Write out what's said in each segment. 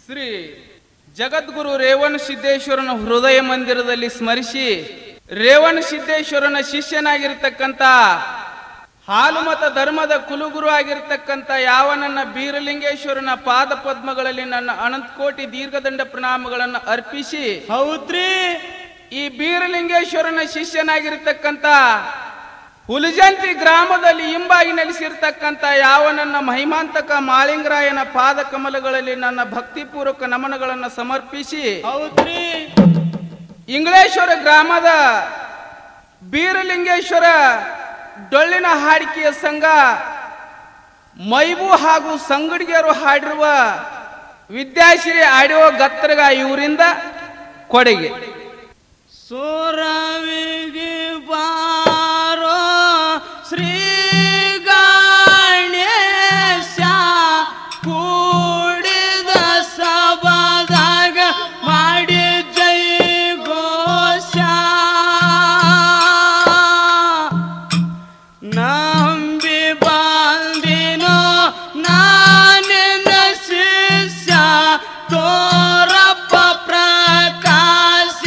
ಶ್ರೀ ಜಗದ್ಗುರು ರೇವಣ ಸಿದ್ದೇಶ್ವರನ ಹೃದಯ ಮಂದಿರದಲ್ಲಿ ಸ್ಮರಿಸಿ ರೇವಣ ಸಿದ್ದೇಶ್ವರನ ಶಿಷ್ಯನಾಗಿರ್ತಕ್ಕಂಥ ಹಾಲುಮತ ಧರ್ಮದ ಕುಲುಗುರು ಆಗಿರ್ತಕ್ಕಂಥ ಯಾವನನ್ನ ಬೀರಲಿಂಗೇಶ್ವರನ ಪಾದ ಪದ್ಮಗಳಲ್ಲಿ ನನ್ನ ಅನಂತ ಕೋಟಿ ದೀರ್ಘದಂಡ ಪ್ರಣಾಮಗಳನ್ನು ಅರ್ಪಿಸಿ, ಹೌದ್ರಿ, ಈ ಬೀರಲಿಂಗೇಶ್ವರನ ಶಿಷ್ಯನಾಗಿರ್ತಕ್ಕಂಥ ಹುಲಜಂತಿ ಗ್ರಾಮದಲ್ಲಿ ಹಿಂಬಾಗಿ ನೆಲೆಸಿರ್ತಕ್ಕಂಥ ಯಾವನನ್ನ ಮಹಿಮಾಂತಕ ಮಾಳಿಂಗರಾಯನ ಪಾದ ಕಮಲಗಳಲ್ಲಿ ನನ್ನ ಭಕ್ತಿಪೂರ್ವಕ ನಮನಗಳನ್ನು ಸಮರ್ಪಿಸಿ, ಹೌದ್ರಿ, ಇಂಗ್ಲೇಶ್ವರ ಗ್ರಾಮದ ಬೀರಲಿಂಗೇಶ್ವರ ಡೊಳ್ಳಿನ ಹಾಡಿಕೆಯ ಸಂಘ ಮೈಬು ಹಾಗೂ ಸಂಗಡಿಗೆಯರು ಹಾಡಿರುವ ವಿದ್ಯಾಶ್ರೀ ಆಡಿಯೋ ಗತ್ತರಗ ಇವರಿಂದ ಕೊಡುಗೆ. ಸೋರವಿಗೆ ಬಾರೋ ಶ್ರೀ ಗಣೇಶ ಕೂಡಿದ ಸಭಾದಾಗ ಮಾಡಿ ಜೈ ಘೋಷ, ನಂಬಿ ಬಂದಿನೋ ನಾನಿನ ಶಿಷ್ಯ ತೋರಪ್ಪ ಪ್ರಕಾಶ,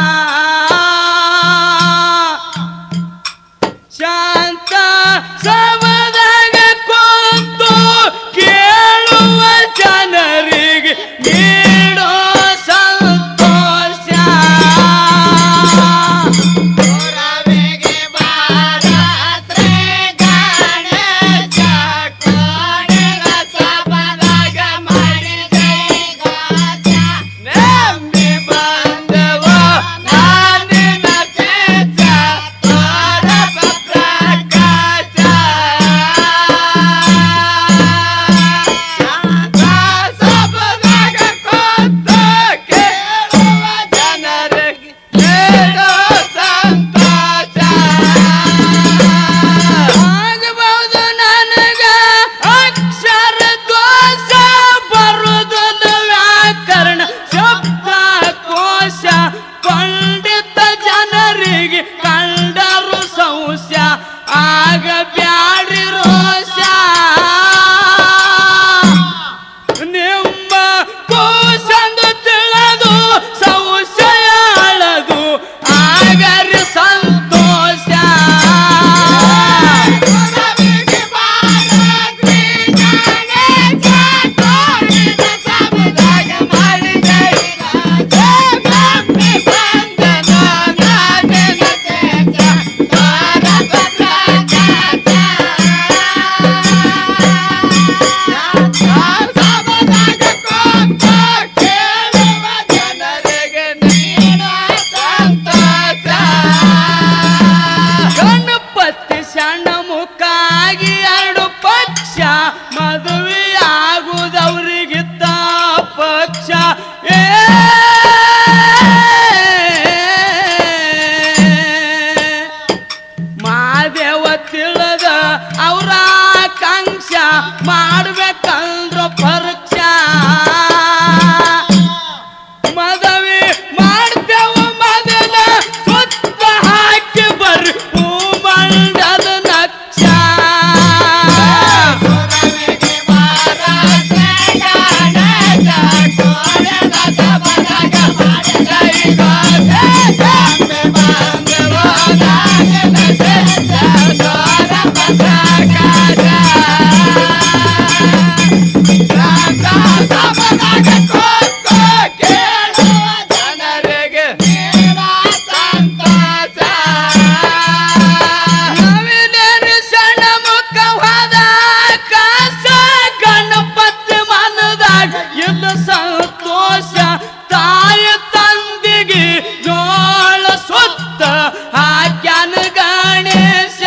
ಶಾಂತ ಸಭಾದಾಗ ಕುಂತು ಕೇಳುವ ಜನರಿಗೆ ನೀಡೋ ಸಂತೋಷ. ಪಂಡಿತ ಜನರಿಗೆ ಕಂಡರು ಸಂಸ್ಯ ಆಗ ಬ್ಯಾಡ್ರಿ ರೋಷ, ನಿಮ್ಮ ಕೋಶಂದು ತಿಳಿದು ಸಂಶಯ ಅಳದು ಆಗರಿ ಸಂತೋಷ. ಮುಖಾಗಿ ಎರಡು ಪಕ್ಷ ಮದುವೆ ಆಗುವುದವರಿಗಿದ್ದ ಪಕ್ಷ, ಮಾದೇವ ತಿಳಿದ ಅವರ ಆಕಾಂಕ್ಷ ಮಾಡ್ಬೇಕಂದ್ರ ಪರೀಕ್ಷ, ಮದುವೆ ಮಾಡ್ತೇವ ಮೊದಲ ಸುತ್ತ ಹಾಕಿ ಬರ್ರಿ ಭೂಮಂಡದ ನಕ್ಷ. ಸಂತೋಷ ತಾಯ ತಂದಿಗೆ ಜೋಳ ಸುತ್ತ ಹಾಕ್ಯಾನ ಗಣೇಶ,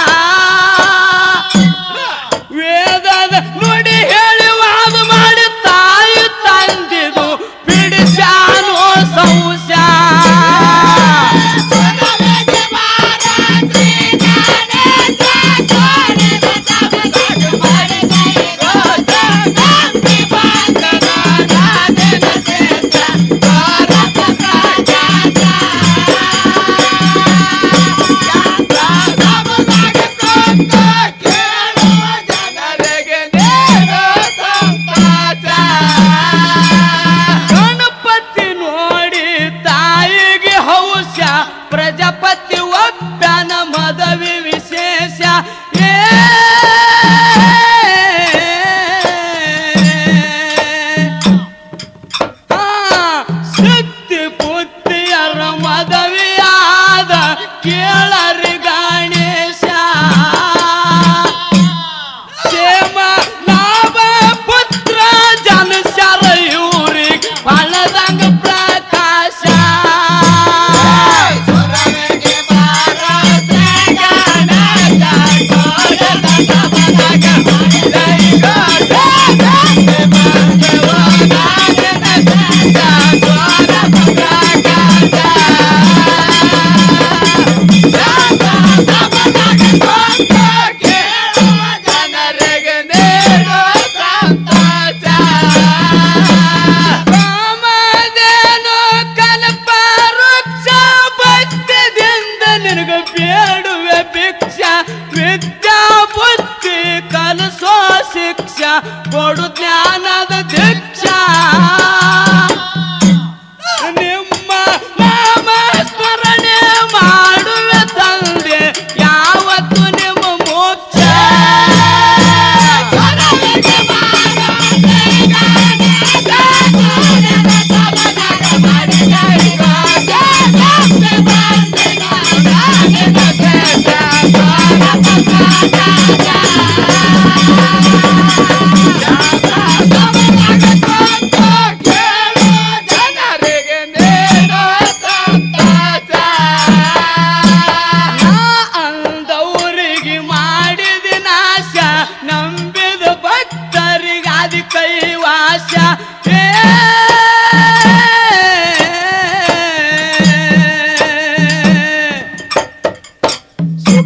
ವೇದದ ನುಡಿ ಹೇಳಿ ವಾದ ಮಾಡಿ ತಾಯಿ ತಂದಿದು ಬಿಡಿಸ್ಯಾನೋ ಸಂಶ.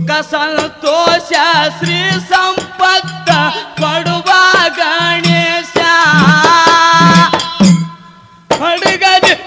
ಸುಖ ಸಂತೋಷ ಶ್ರೀ ಸಂಪತ್ತ ಕೊಡುವ ಗಣೇಶ. ಹಡಗಲಿ